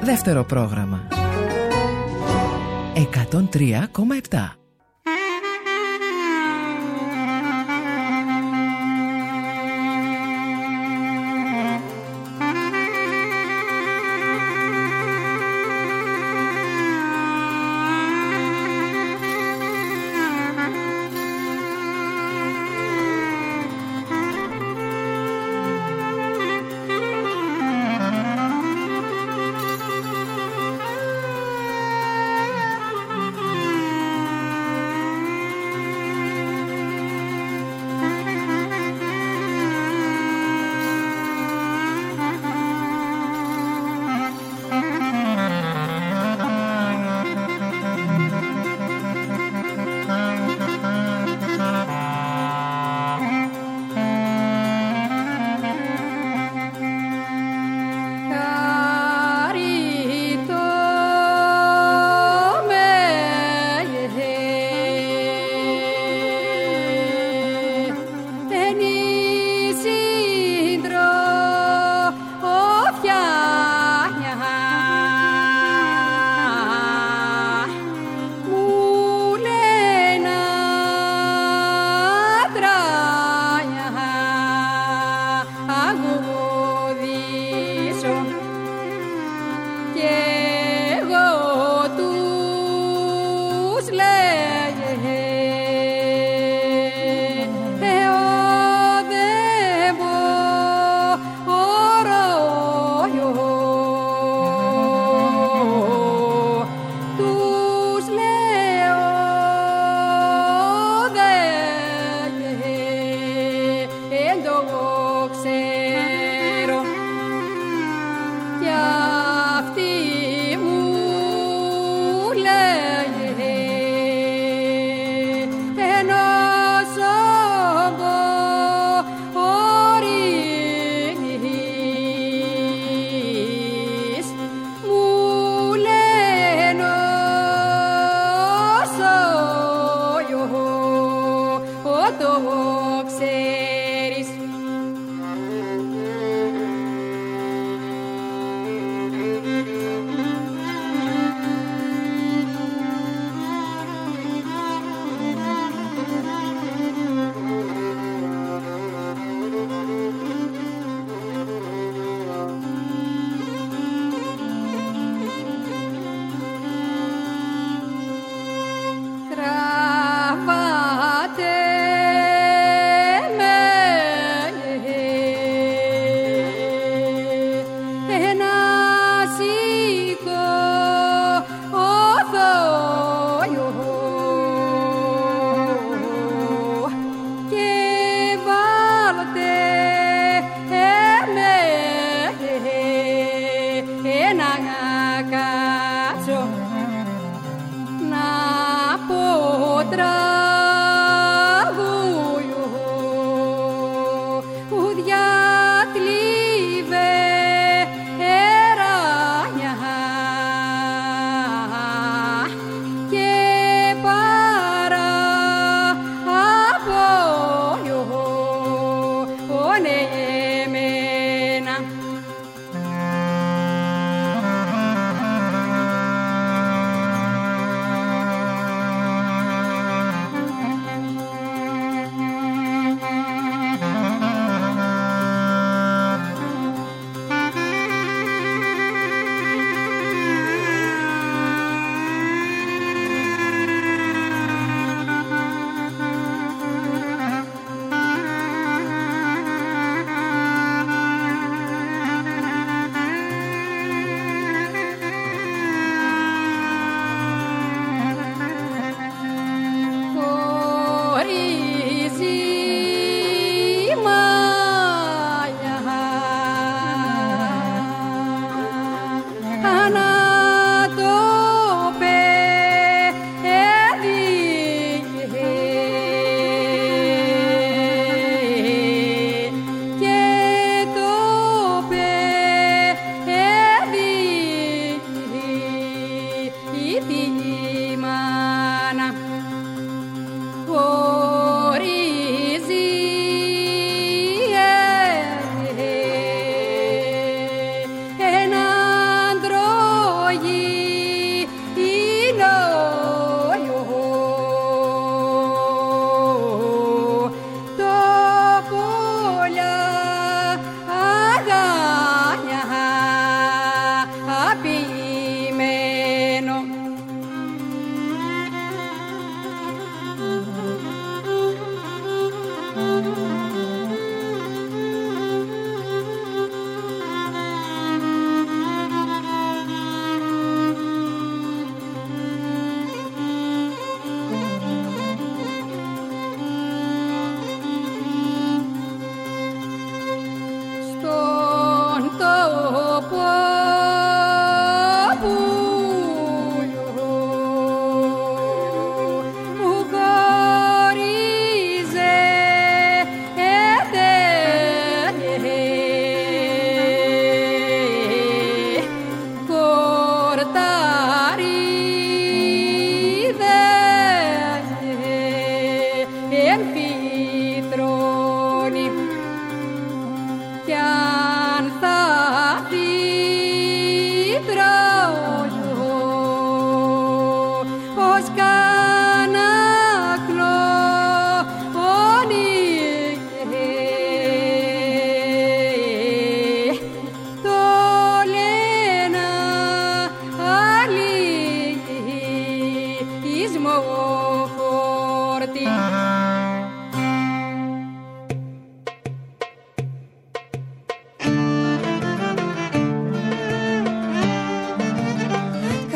Δεύτερο πρόγραμμα 103,7.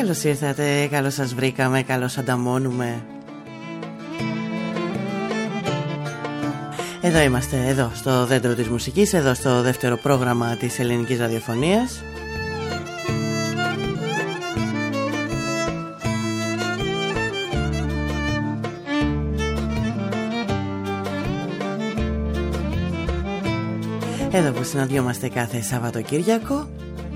Καλώς ήρθατε, καλώς σας βρήκαμε, καλώς ανταμώνουμε. Εδώ είμαστε, εδώ στο δέντρο της μουσικής, εδώ στο δεύτερο πρόγραμμα της ελληνικής ραδιοφωνίας. Εδώ που συναντιόμαστε κάθε Σαββατοκύριακο.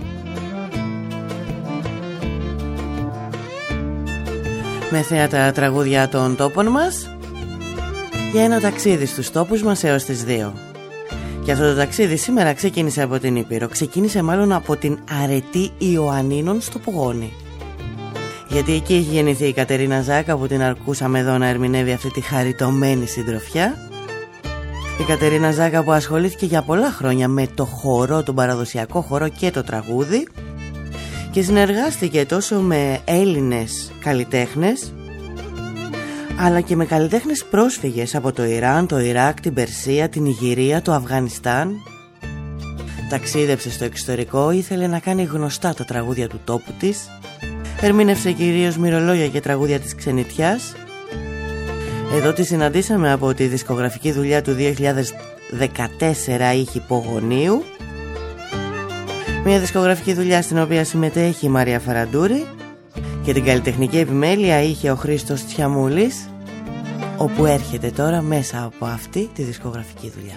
Με θέατα τραγούδια των τόπων μας για ένα ταξίδι στους τόπους μας έως τις 2. Και αυτό το ταξίδι σήμερα ξεκίνησε από την Ήπειρο. Ξεκίνησε μάλλον από την Αρετή Ιωαννίνων στο Πογόνι. Γιατί εκεί έχει γεννηθεί η Κατερίνα Ζάκα, που την αρκούσαμε εδώ να ερμηνεύει αυτή τη χαριτωμένη συντροφιά. Η Κατερίνα Ζάκα που ασχολήθηκε για πολλά χρόνια με το χορό, τον παραδοσιακό χορό και το τραγούδι, και συνεργάστηκε τόσο με Έλληνες καλλιτέχνες αλλά και με καλλιτέχνες πρόσφυγες από το Ιράν, το Ιράκ, την Περσία, την Ιγυρία, το Αφγανιστάν. Ταξίδεψε στο εξωτερικό, ήθελε να κάνει γνωστά τα τραγούδια του τόπου της. Ερμήνευσε κυρίως μυρολόγια και τραγούδια της ξενιτιάς. Εδώ τη συναντήσαμε από τη δισκογραφική δουλειά του 2014, ήχη Πογονίου. Μια δισκογραφική δουλειά στην οποία συμμετέχει η Μαρία Φαραντούρη, και την καλλιτεχνική επιμέλεια είχε ο Χρήστος Τσιαμούλης, όπου έρχεται τώρα μέσα από αυτή τη δισκογραφική δουλειά.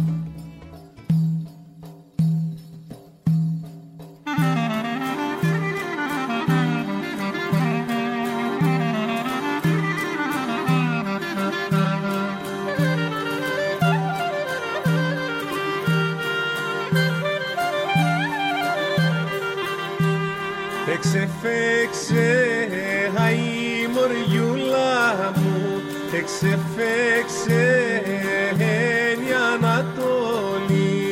Ξεφέξε η Ανατολή,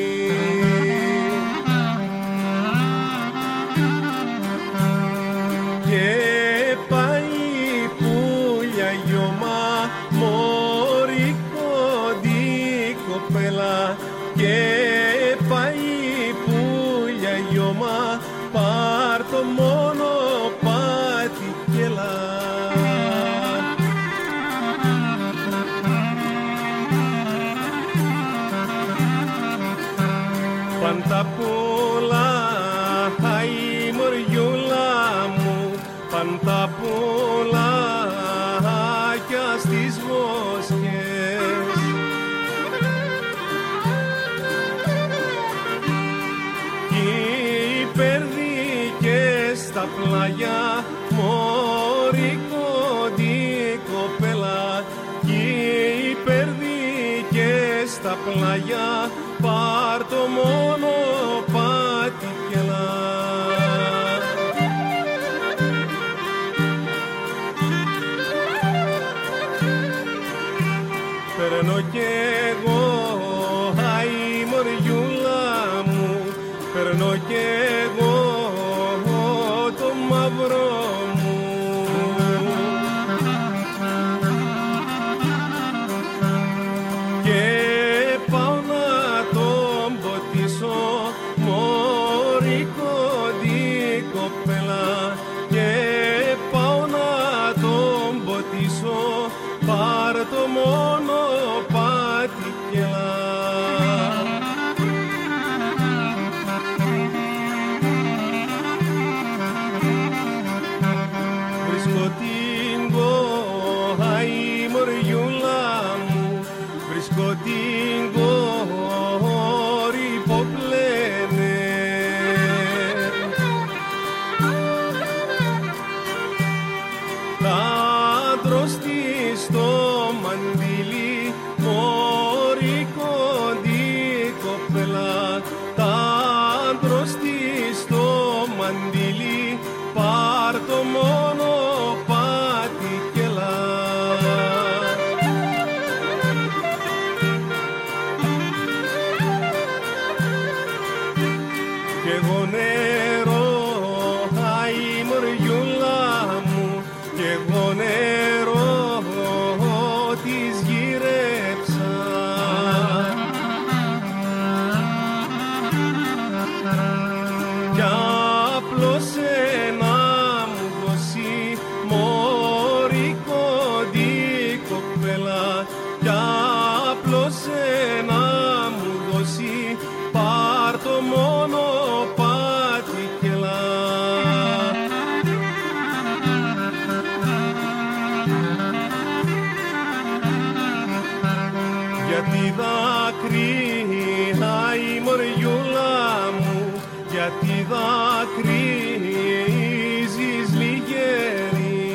και πάει πουλια γιωμά μωρή κοντή κοπέλα, και πάει πουλια γιωμά, πάρ' το μόνο πάτη και έλα. Πάντα πολλά, η μοριούλα μου, πάντα πολλά κι στις βοσκές. Κι οι περδίκες στα πλάγια, μωρή κοντή κοπέλα, κι οι περδίκες στα πλάγια, πάρ' το μόνο πάτη κι έλα. Παίρνω κι εγώ, η μοριούλα μου, παίρνω κι εγώ το μαύρο μου. Και μωρή κοντή κοπέλα, και πάω να τον ποτίσω, πάρ' το μόνο πάτη κι έλα. Βρίσκω την η μοριούλα μου, βρίσκω την στο μαντίλι, μωρή κοντή κοπέλα, τα άντρωστη στο μαντίλι, πάρ' το μόνο πάτη κι έλα. Κι εγώ νερό, η μοριούλα μου, κι εγώ νερό της γύρεψα. Κι απλώς να μου γιατί δακρύζεις λιγέρι.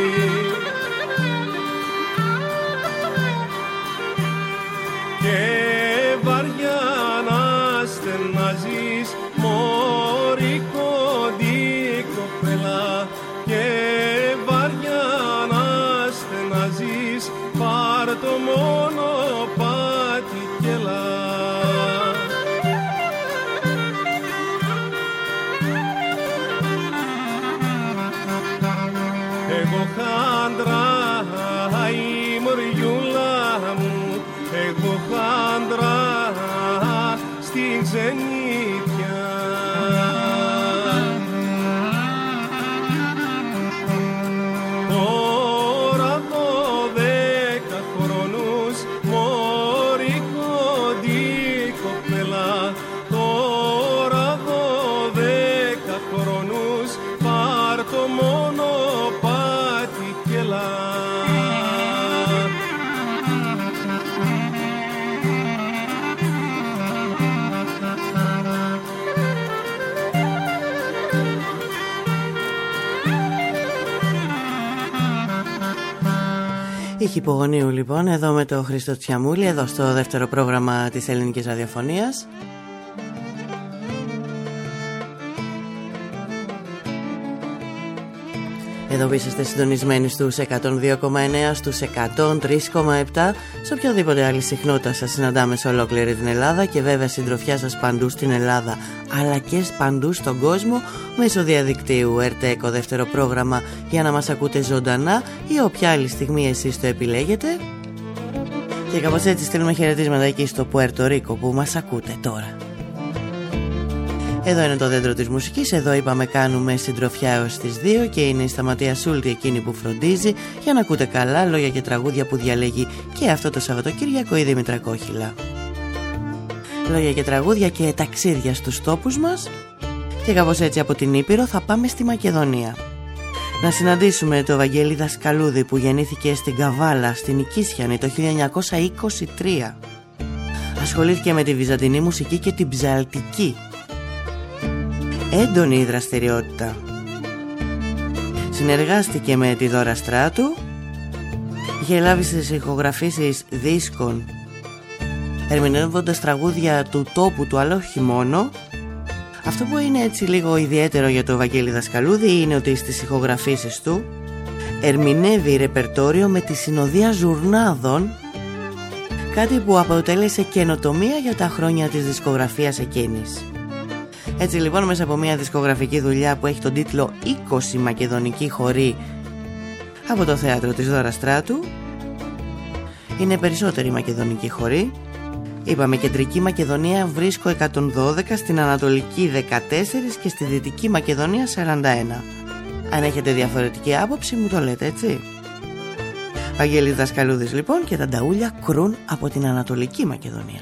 Και βαριά να στενάζεις μωρή κοντή κοπέλα, και βαριά να στενάζεις, πάρ' το μονοπάτι κι έλα. Εγώ χάντρα η μοριούλα μου, εγώ χάντρα στην ξενίτια. Τώρα 12 χρόνους μωρή κοντή κοπέλα, τώρα 12 χρόνους, πάρ' το μονοπάτι κι έλα. Ήχη υπογονείου λοιπόν, εδώ με το Χρήστο Τσιαμούλη, εδώ στο δεύτερο πρόγραμμα της ελληνικής ραδιοφωνίας. Εδώ που είσαστε συντονισμένοι στους 102,9, στους 103,7, σε οποιαδήποτε άλλη συχνότητα σας συναντάμε σε ολόκληρη την Ελλάδα και βέβαια συντροφιά σας παντού στην Ελλάδα αλλά και παντού στον κόσμο μέσω διαδικτύου ΕΡΤΕΚΟ δεύτερο πρόγραμμα, για να μας ακούτε ζωντανά ή όποια άλλη στιγμή εσείς το επιλέγετε. Και κάπως έτσι στέλνουμε χαιρετίσματα εκεί στο Πουέρτο Ρίκο που μας ακούτε τώρα. Εδώ είναι το δέντρο της μουσικής, εδώ είπαμε κάνουμε συντροφιά έως τις 2 και είναι η Σταματία Σούλτη εκείνη που φροντίζει για να ακούτε καλά λόγια και τραγούδια που διαλέγει και αυτό το Σαββατοκύριακο η Δήμητρα Κόχυλα. Λόγια και τραγούδια και ταξίδια στους τόπους μας. Και κάπως έτσι από την Ήπειρο θα πάμε στη Μακεδονία. Να συναντήσουμε το Βαγγέλη Δασκαλούδη που γεννήθηκε στην Καβάλα, στην Οικίσιανη το 1923. Ασχολήθηκε με τη βυζαντινή μουσική και την ψαλτική. Έντονη η δραστηριότητα. Συνεργάστηκε με τη Δώρα Στράτου. Είχε λάβει στις ηχογραφήσεις δίσκων ερμηνεύοντας τραγούδια του τόπου του αλλά όχι μόνο. Αυτό που είναι έτσι λίγο ιδιαίτερο για το Βαγγέλη Δασκαλούδη είναι ότι στις ηχογραφήσεις του ερμηνεύει ρεπερτόριο με τη συνοδεία ζουρνάδων, κάτι που αποτέλεσε καινοτομία για τα χρόνια της δισκογραφίας εκείνης. Έτσι λοιπόν μέσα από μια δισκογραφική δουλειά που έχει τον τίτλο 20 Μακεδονικοί χοροί από το θέατρο της Δώρας Στράτου, είναι περισσότεροι μακεδονικοί χοροί. Είπαμε κεντρική Μακεδονία βρίσκω 112, στην Ανατολική 14 και στη Δυτική Μακεδονία 41. Αν έχετε διαφορετική άποψη μου το λέτε, έτσι. Βαγγέλης Δασκαλούδης λοιπόν και τα νταούλια κρούν από την Ανατολική Μακεδονία.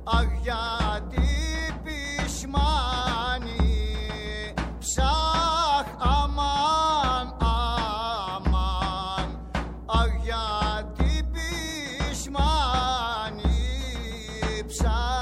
αχ γιατί πεισμάνι, ψάχ αμάν αμάν, αχ γιατί πεισμάνι ψάχ.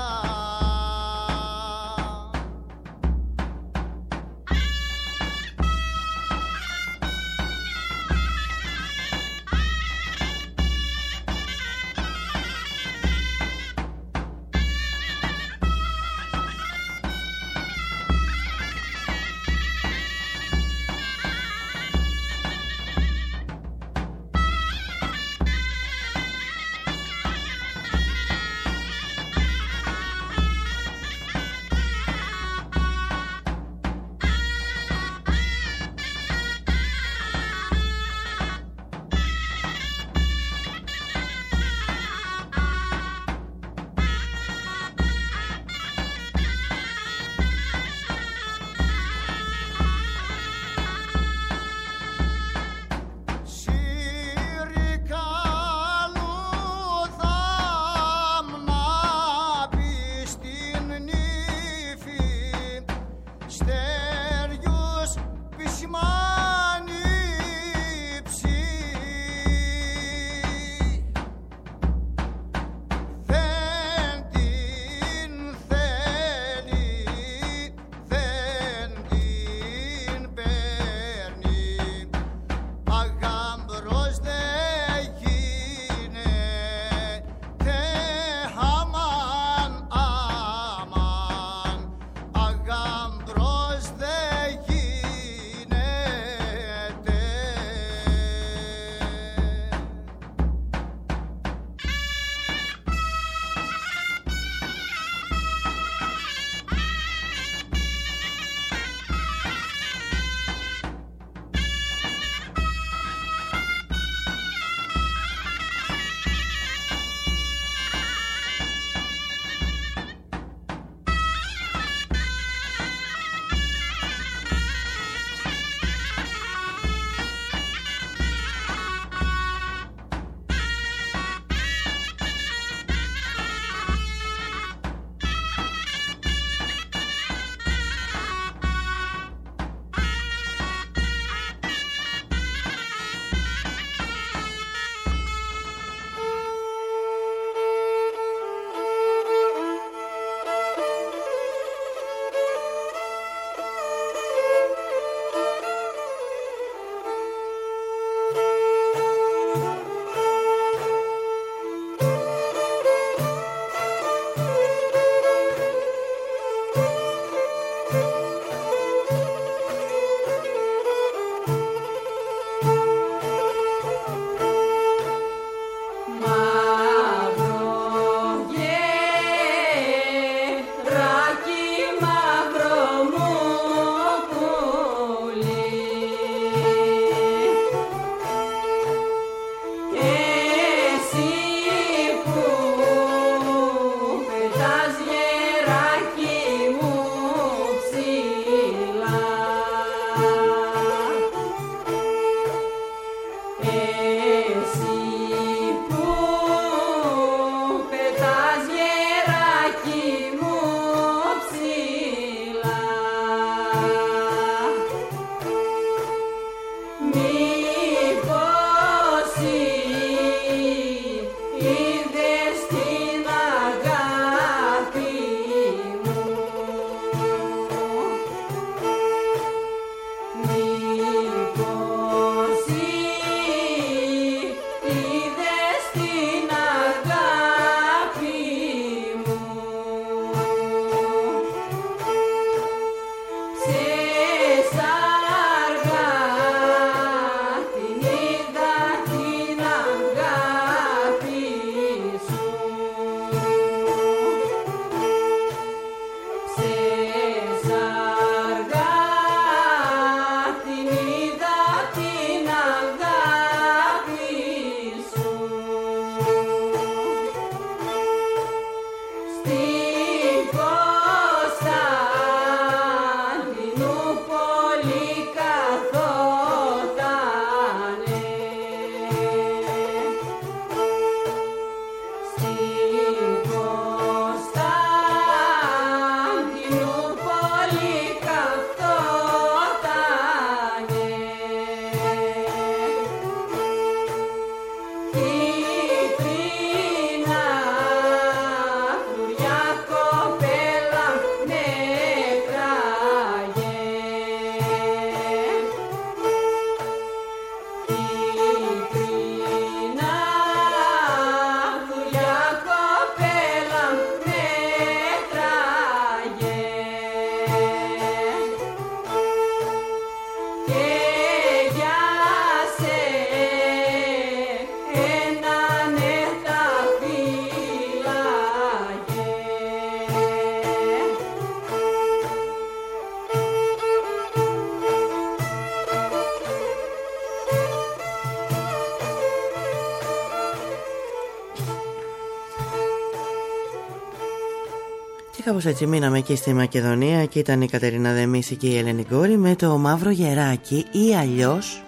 Και κάπως έτσι μείναμε εκεί στη Μακεδονία και ήταν η Κατερίνα Δεμίση και η Ελένη Γκόρη με το Μαύρο Γεράκι ή αλλιώς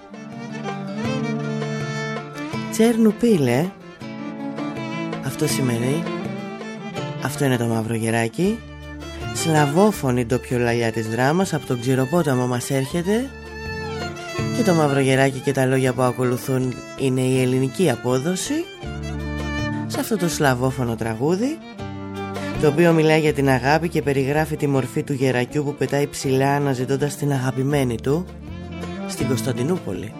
Τσέρνουπιλε. Αυτό σημαίνει, αυτό είναι το Μαύρο Γεράκι. Σλαβόφωνη ντοπιολαλιά της δράμας, από τον Ξηροπόταμο μας έρχεται. Και το Μαύρο Γεράκι και τα λόγια που ακολουθούν είναι η ελληνική απόδοση σε αυτό το σλαβόφωνο τραγούδι, το οποίο μιλάει για την αγάπη και περιγράφει τη μορφή του γερακιού που πετάει ψηλά αναζητώντας την αγαπημένη του στην Κωνσταντινούπολη.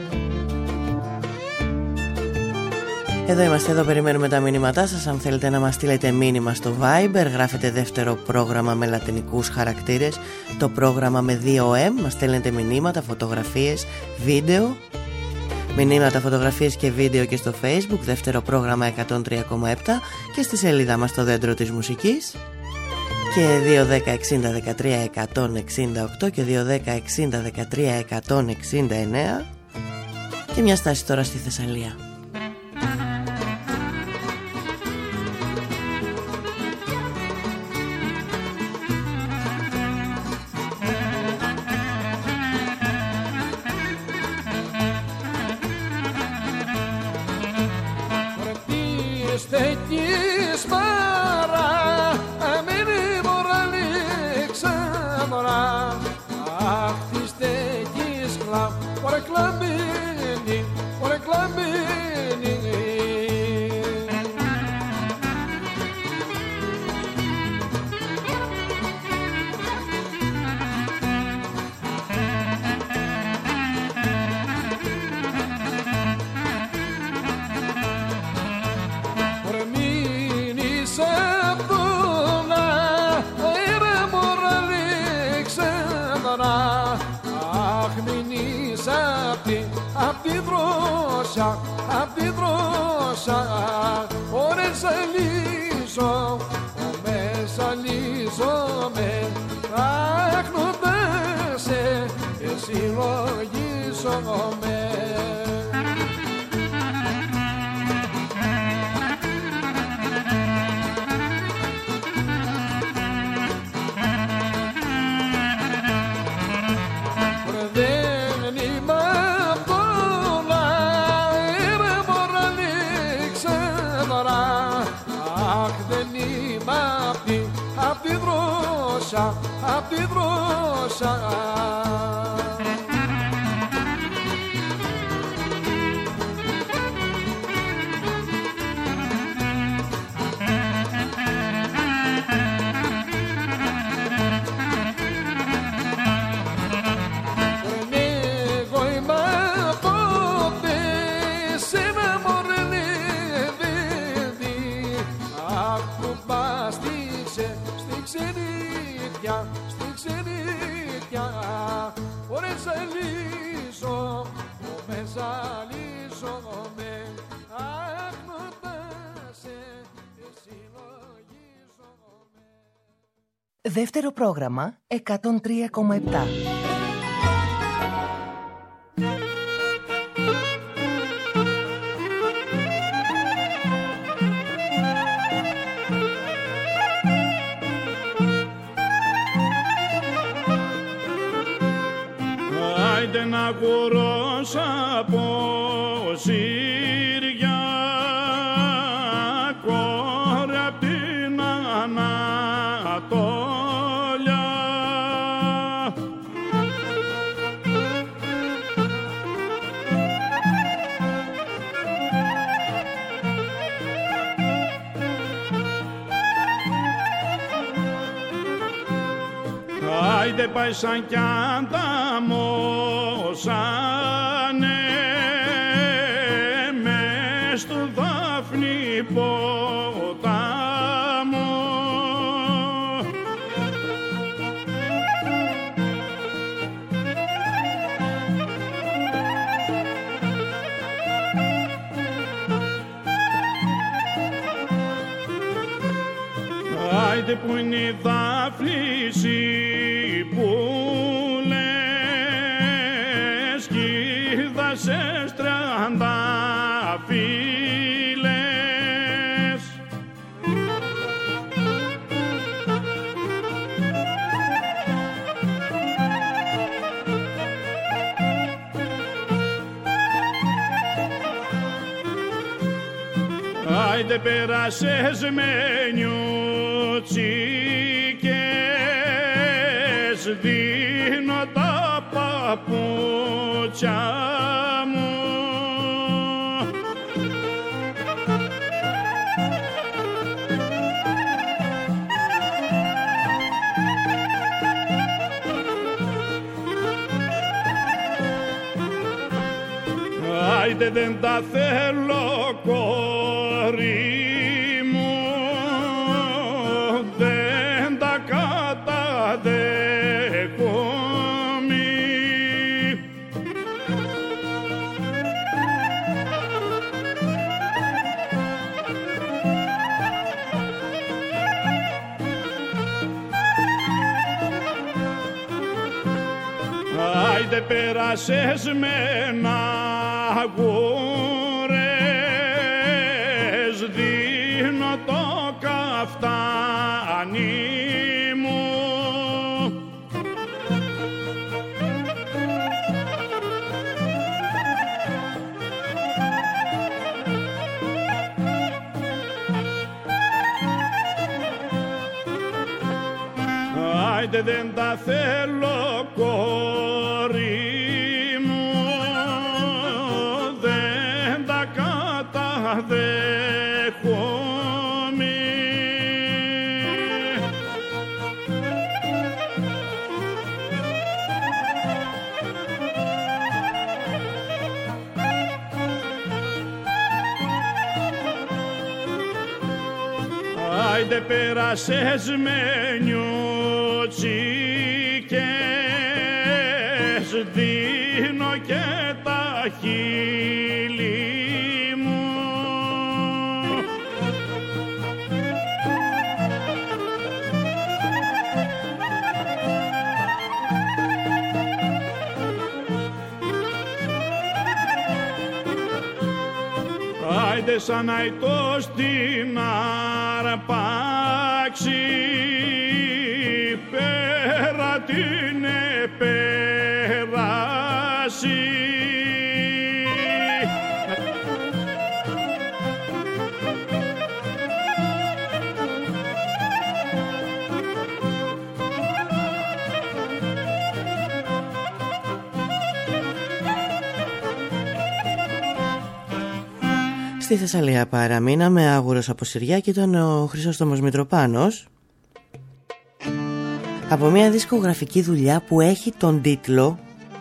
Εδώ είμαστε, εδώ περιμένουμε τα μηνύματά σας. Αν θέλετε να μας στείλετε μήνυμα στο Viber, γράφετε δεύτερο πρόγραμμα με λατινικούς χαρακτήρες, το πρόγραμμα με 2M. Μας στέλνετε μηνύματα, φωτογραφίες, βίντεο. Μηνύματα, φωτογραφίες και βίντεο και στο Facebook, δεύτερο πρόγραμμα 103,7 και στη σελίδα μας το Δέντρο της Μουσικής. Και 2-10-60-13-168 και 2-10-60-13-169. Και μια στάση τώρα στη Θεσσαλία. Απ' τη δρόσα, ώρες αλύσω, μέσα λύσομαι, ψάχνοντας σε και συλλογίζομαι. Απ' τη δρόσα. Εγώ είμαι πότε σε ένα μορνεύει, αχ που πάστησε στη ξενίτια, στη ξενίτια, ώρες αλύσω, με ζαλίζομαι, άγνοντας σε συλλογίζομαι. Δεύτερο πρόγραμμα 103,7. Άιντε να κουρώσω από Σύρια, κόρη απ' την Ανατολιά. Άιντε πάει σαν κι αν τα μόσανε μες στο Δάφνη ποτάμο. Άιντε που είναι η Δάφνηση που λες κι είδασες 30 φίλες. Άιντε πέρασες με νιούτσικες, δίνω τα παπούτσια μου. Άιντε δεν τα θέλω κόρη μου, δεν τα καταδέχομαι. Άιντε πέρασες με αγούρες, δίνω το καφτάνι μου. Άιντε δεν τα θέλω κόρη μου, δεν τα καταδέχομαι. Άιντε πέρασες με νιούτσικες, δίνω και τα χείλη μου. Άιντε σαν αϊτός στην αρπάξει, πέρα την επέραση. Στη Θεσσαλία παραμείναμε, άγουρος από Συριά, και ήταν ο Χρυσόστομος Μητροπάνος, από μια δισκογραφική δουλειά που έχει τον τίτλο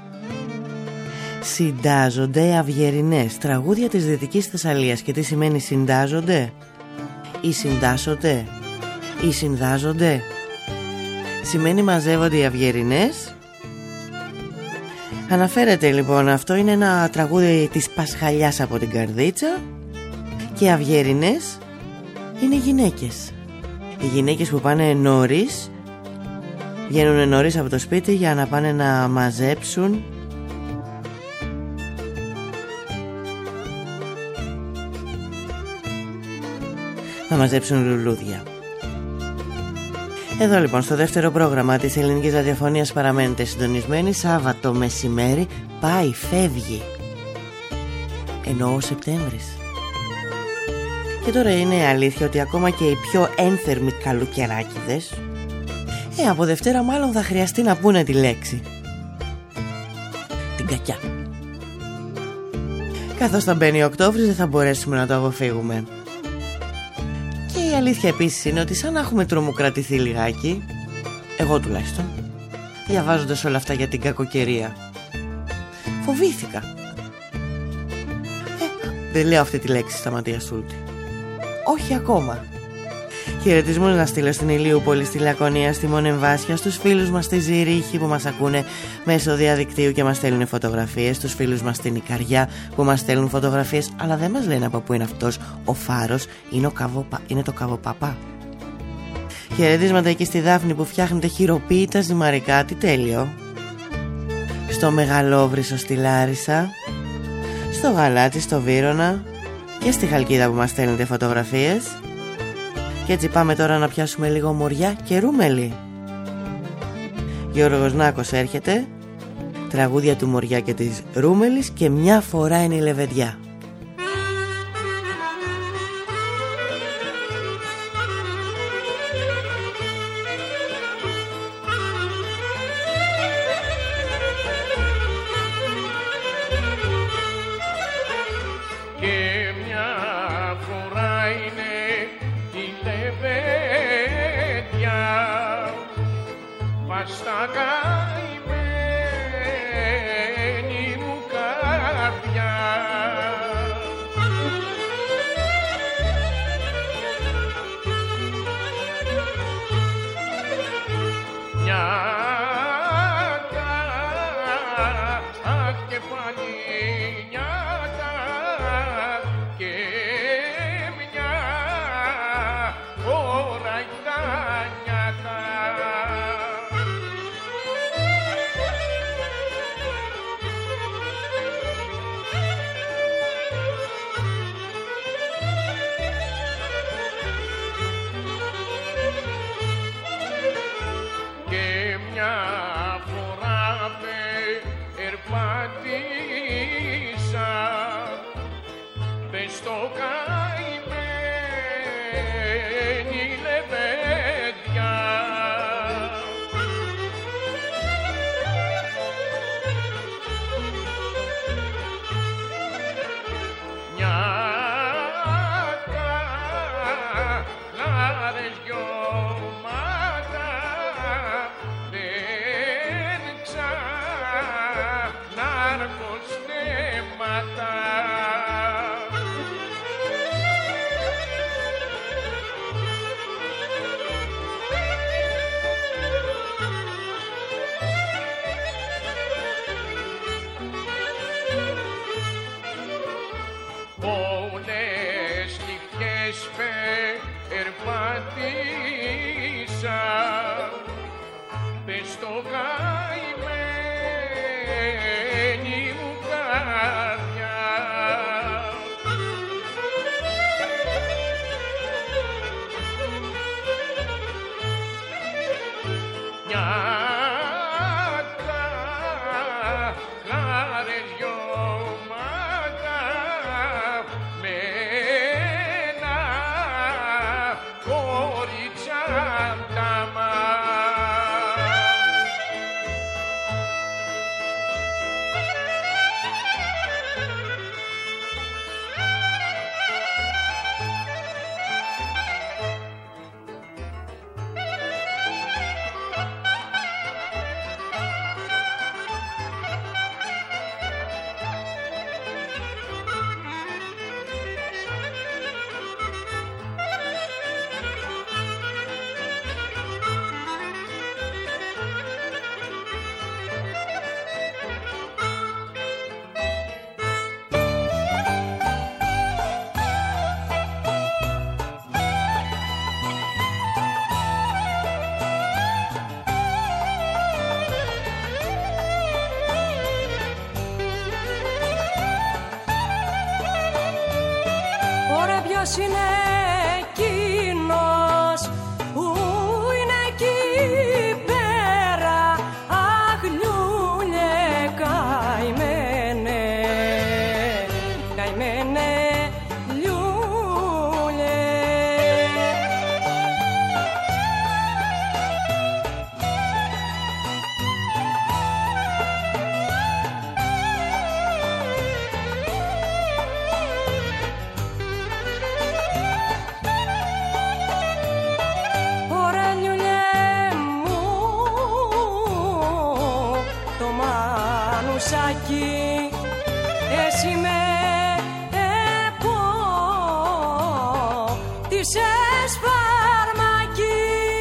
«Συντάζονται Αυγερινές, τραγούδια της Δυτικής Θεσσαλίας». Και τι σημαίνει συντάζονται? Ή συντάσσονται? Ή συνδάζονται? Σημαίνει μαζεύονται οι Αυγερινές. Αναφέρεται λοιπόν, αυτό είναι ένα τραγούδι της Πασχαλιάς από την Καρδίτσα, και Αυγερινές είναι γυναίκες. Οι γυναίκες που πάνε νωρίς, βγαίνουν νωρίς από το σπίτι για να πάνε να μαζέψουν λουλούδια. Εδώ λοιπόν στο δεύτερο πρόγραμμα της ελληνικής ραδιοφωνίας παραμένετε συντονισμένοι. Σάββατο μεσημέρι πάει, φεύγει, εννοώ Σεπτέμβρης. Και τώρα είναι αλήθεια ότι ακόμα και οι πιο ένθερμοι καλοκαιράκηδες από Δευτέρα μάλλον θα χρειαστεί να πούνε τη λέξη, την κακιά. Καθώς θα μπαίνει ο Οκτώβρης δεν θα μπορέσουμε να το αποφύγουμε. Και η αλήθεια επίσης είναι ότι σαν να έχουμε τρομοκρατηθεί λιγάκι, εγώ τουλάχιστον, διαβάζοντας όλα αυτά για την κακοκαιρία, φοβήθηκα. Δεν λέω αυτή τη λέξη στα Ματία Σούλτη, όχι ακόμα. Χαιρετισμούς να στείλω στην Ηλίουπολη, στη Λακωνία, στη Μονεμβάσια, στους φίλους μας στη Ζηρίχη που μας ακούνε μέσω διαδικτύου και μας στέλνουν φωτογραφίες, στους φίλους μας στην Ικαριά που μας στέλνουν φωτογραφίες, αλλά δεν μας λένε από πού είναι αυτός ο φάρος, είναι το Καβοπαπά. Χαιρετίσματα εκεί στη Δάφνη που φτιάχνεται χειροποίητα ζυμαρικά, τι τέλειο. Στο Μεγαλόβρυσο στη Λάρισα, στο Γαλάτσι, στο Βύρωνα και στη Χαλκίδα που μας στέλνετε φωτογραφίες. Και έτσι πάμε τώρα να πιάσουμε λίγο Μοριά και Ρούμελη. Γιώργος Νάκος έρχεται, τραγούδια του Μοριά και της Ρούμελης και Μια φορά είναι η Λεβεντιά. Ποιος είναι εκείνος που είναι εκεί πέρα? Αχ, λιούλε, καημένε, καημένε, λιούλε. Εσύ με επότισες φαρμακή.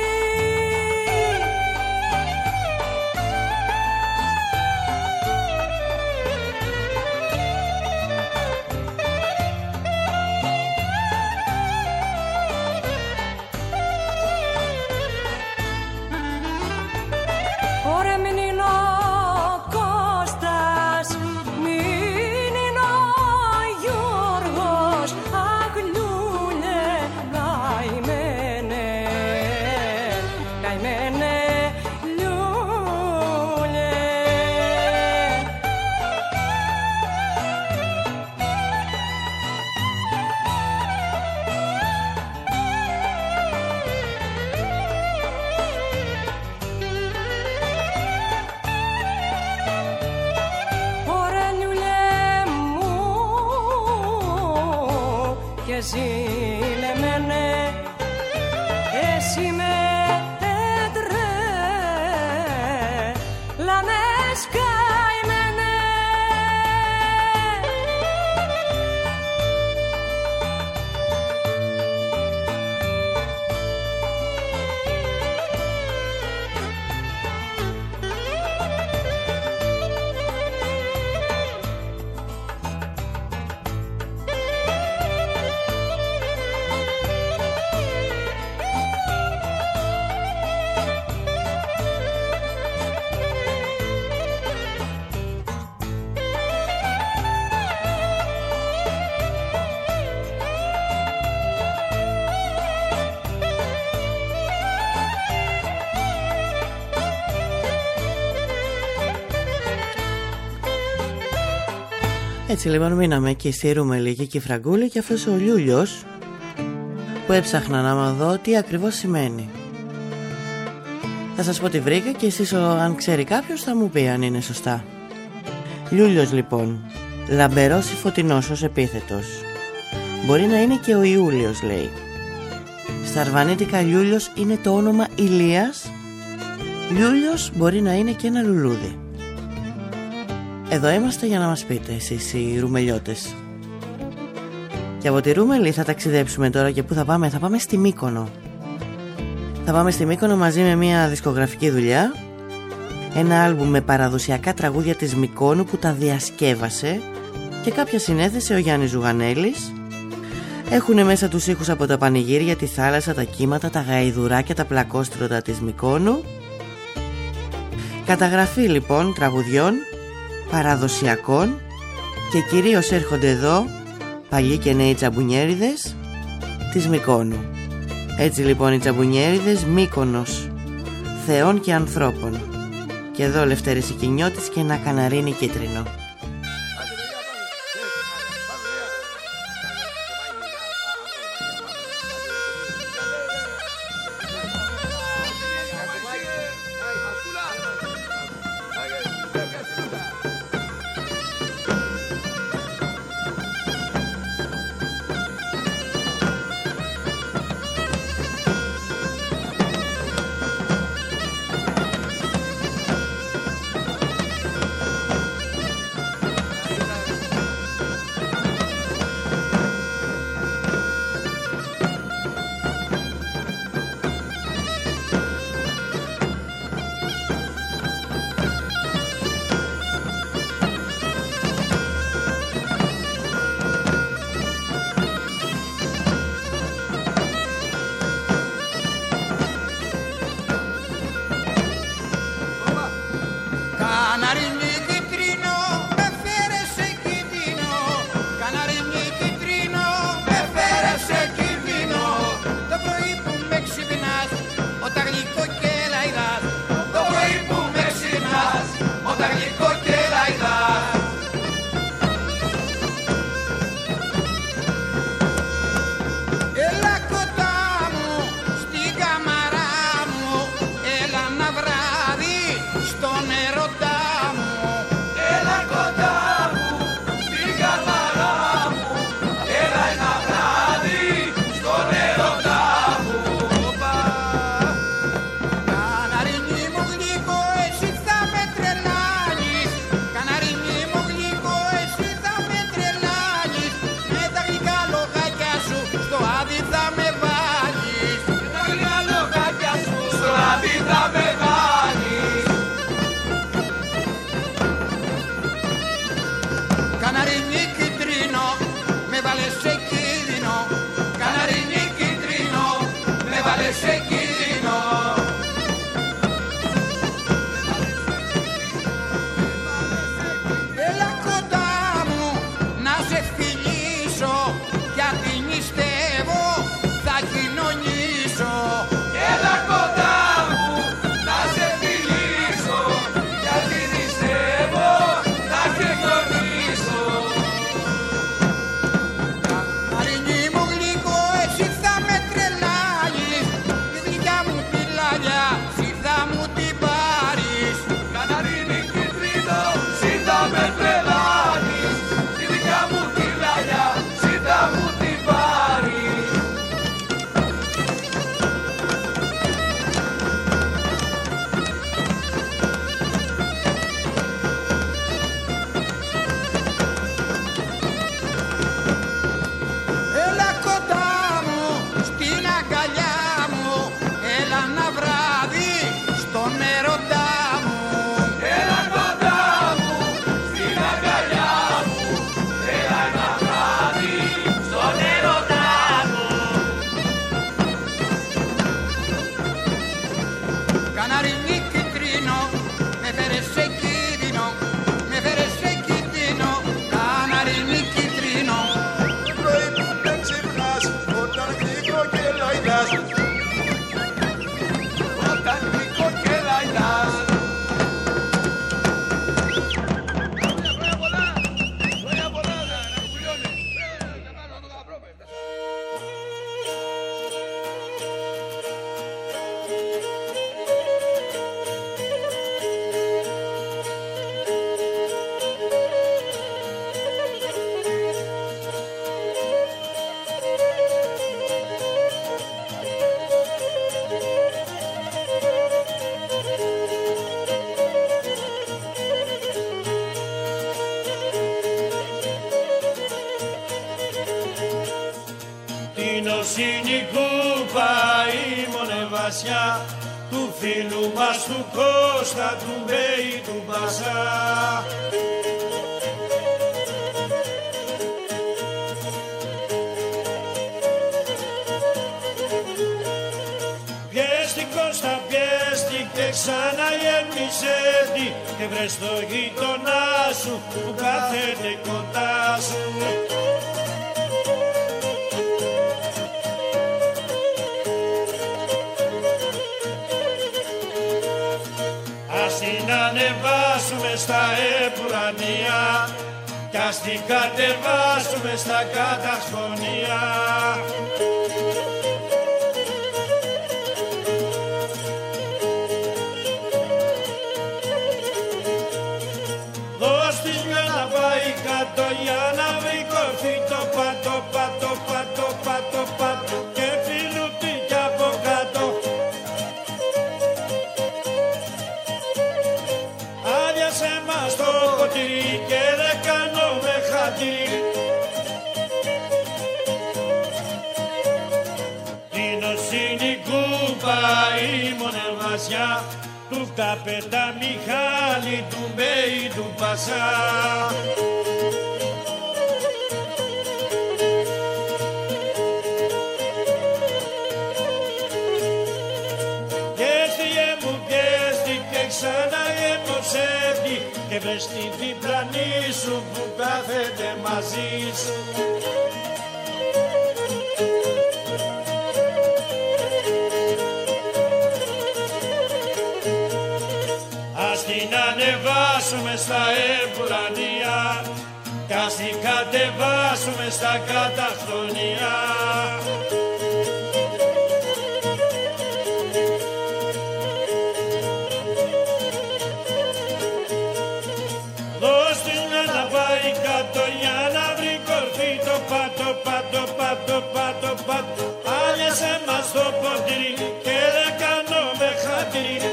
Ωραία, μην είναι ο Κώστας, μην είναι ο Γιώργος. Αχ, λιούλε, καημένε, καημένε, λιούλε. Και ζήλεμένε, εσύ με τρέλανες, καημένε. Έτσι λοιπόν μείναμε εκεί στη Ρουμελική και η Φραγκούλη και αυτός ο Λιούλιος που έψαχνα να μ' δω τι ακριβώς σημαίνει. Θα σας πω τι βρήκα και εσείς αν ξέρει κάποιος θα μου πει αν είναι σωστά. Λιούλιος λοιπόν, λαμπερός ή φωτεινός ως επίθετος. Μπορεί να είναι και ο Ιούλιος λέει. Στα αρβανίτικα Λιούλιος είναι το όνομα Ηλίας. Λιούλιος μπορεί να είναι και ένα λουλούδι. Εδώ είμαστε για να μας πείτε εσείς οι Ρουμελιώτες. Και από τη Ρούμελη θα ταξιδέψουμε τώρα και πού θα πάμε? Θα πάμε στη Μύκονο. Θα πάμε στη Μύκονο μαζί με μια δισκογραφική δουλειά. Ένα άλμπουμ με παραδοσιακά τραγούδια της Μυκόνου που τα διασκεύασε και κάποια συνέθεσε ο Γιάννης Ζουγανέλης. Έχουν μέσα τους ήχους από τα πανηγύρια, τη θάλασσα, τα κύματα, τα γαϊδουράκια, τα πλακόστρωτα της Μυκόνου. Καταγραφή λοιπόν τραγουδιών παραδοσιακών και κυρίως έρχονται εδώ παλιοί και νέοι τσαμπουνιέριδες της Μυκόνου. Έτσι λοιπόν οι τσαμπουνιέριδες Μύκονος, θεών και ανθρώπων. Και εδώ Λευτέρης Οικινιώτης και ένα καναρίνι κίτρινο. Voy a volar. είναι η κούπα η μονεβασιά του φίλου μας του Κώστα του Μπέη του Μπασά. Πιέστη Κώστα πιέστη και ξανά γέμισε τη και βρες το γείτονά σου που κάθεται κοντά σου. Ας την ανεβάσουμε στα επουρανία κι ας την κατεβάσουμε στα κατασχονία. Δώσ' της μια να πάει κάτω για να βρει κορφή το πάτο, πάτο, πάτο, πάτο, πάτο και φιλουτί κι από κάτω. Άδειασε μας το ποτήρι και δεν κάνουμε χατήρι. Τίνος είναι η κούπα η μονεβασιά του καπετά Μιχάλη του Μπέη του Πασά. Πιέστηκε μου πιέστηκε ξανά γεμωσέτη και βρες την διπλανή σου που κάθεται μαζί σου. Ας την ανεβάσουμε στα επουρανία κι ας την κατεβάσουμε στα καταχθονία. Δώσ' την να πάει κάτω για να βρει κορφή το πάτο, πάτο, πάτο, πάτο, πάτο. Άλιασε μας το ποτήρι και δεν κάνουμε χατήρι.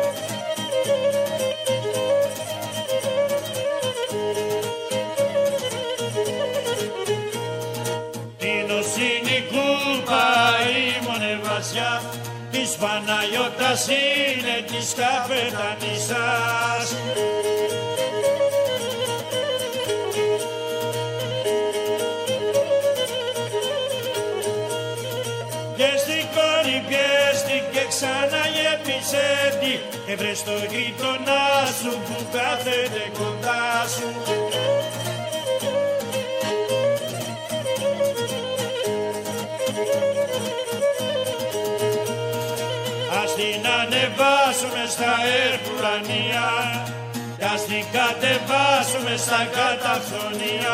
Είναι η κούπα η μονεβασιά της Παναγιώτας είναι της καπετανισσάς. Πιέστη κόρη πιέστη και ξανά γέμισε τη και βρες το γείτονά σου που κάθεται κοντά σου. Ας την ανεβάσουμε στα επουρανία κι ας την κατεβάσουμε στα καταφθονία.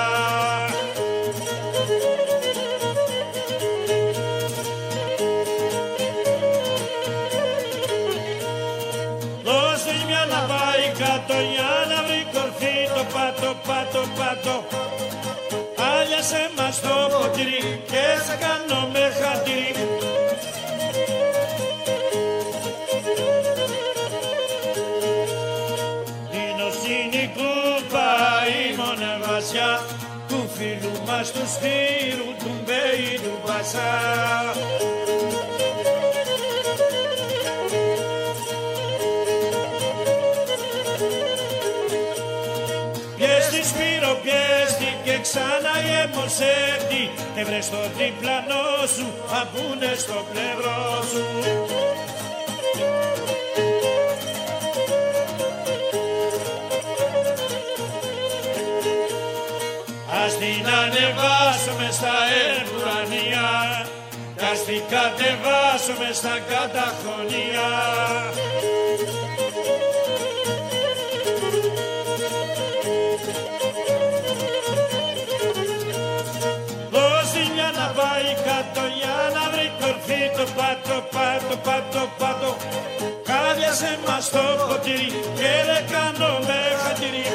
Δώσ' της μια να πάει κάτω για να βρει κορφή το πάτο, πάτο, πάτο. Άλιασε μας το ποτήρι και σε κάνουμε χατήρι. Είναι η κούπα η μονεβασιά του φίλου μας του Σπύρου του Μπέη του Πασά. Πιέστη Σπύρο πιέστη και ξανά γεμωσέτη και βρες το διπλανό σου απούνε στο πλευρό σου. Ας την ανεβάσουμε στα επουρανία κι ας την κατεβάσουμε στα καταχθονία. Δώσ' της μια να πάει κάτω για να βρει κορφή το πάτο, πάτο, πάτο, πάτο. Κάδιασε μας το ποτήρι και δεν κάνουμε χατήρι.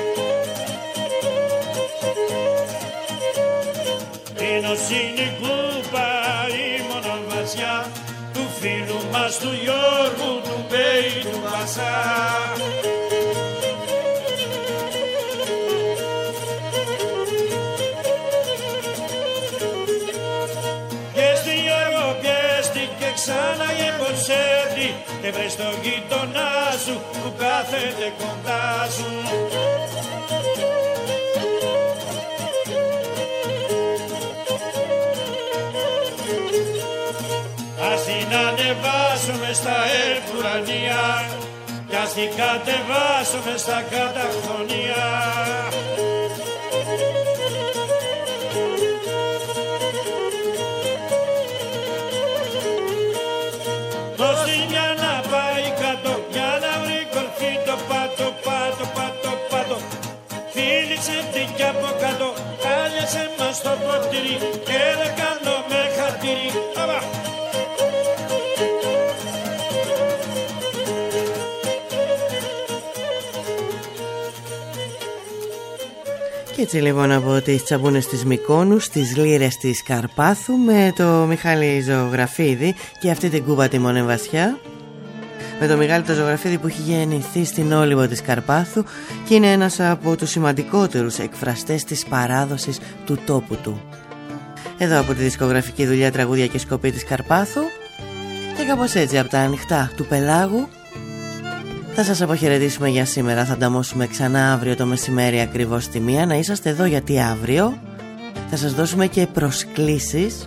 Είναι η κούπα η μονοβασιά του φίλου μας του Γιώργου του Μπέη του Βασά. Και στη Γιώργο και βρες τον γείτονά σου που κάθεται κοντά σου. Ας την ανεβάσουμε στα ερκουρανία κι ας την κατεβάσουμε στα καταφωνία. Δώσ' μια να πάει κάτω, για να βρει κορφή το πάτο, πάτο, πάτο, πάτο. Φίλησε την κι από κάτω, κάλιασε μας το ποτήρι και δεν κάνω με χαρτίρι. Και έτσι λοιπόν από τις τσαμπούνες της Μυκόνου στις λύρες της Καρπάθου με το Μιχάλη Ζωγραφίδη και αυτή την κούβα τη Μονεβασιά. Με το Μιχάλη το Ζωγραφίδη που έχει γεννηθεί στην Όλυβο της Καρπάθου και είναι ένας από τους σημαντικότερους εκφραστές της παράδοσης του τόπου του. Εδώ από τη δισκογραφική δουλειά Τραγούδια και Σκοπή της Καρπάθου. Και κάπως έτσι από τα ανοιχτά του Πελάγου θα σας αποχαιρετήσουμε για σήμερα. Θα ανταμώσουμε ξανά αύριο το μεσημέρι ακριβώς στη 1. Να είσαστε εδώ γιατί αύριο θα σας δώσουμε και προσκλήσεις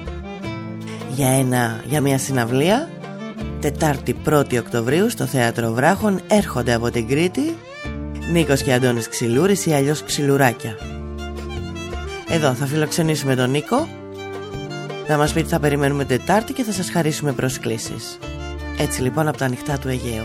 για μια συναυλία Τετάρτη 1η Οκτωβρίου στο Θέατρο Βράχων. Έρχονται από την Κρήτη Νίκος και Αντώνης Ξυλούρης ή αλλιώς Ξυλουράκια. Εδώ θα φιλοξενήσουμε τον Νίκο, θα μας πει τι θα περιμένουμε Τετάρτη και θα σας χαρίσουμε προσκλήσεις. Έτσι λοιπόν από τα ανοιχτά του Αιγαίου.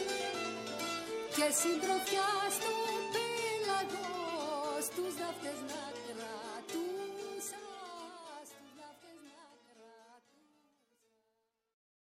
Και συντροφιά στο πέλαγο στους δάφτες να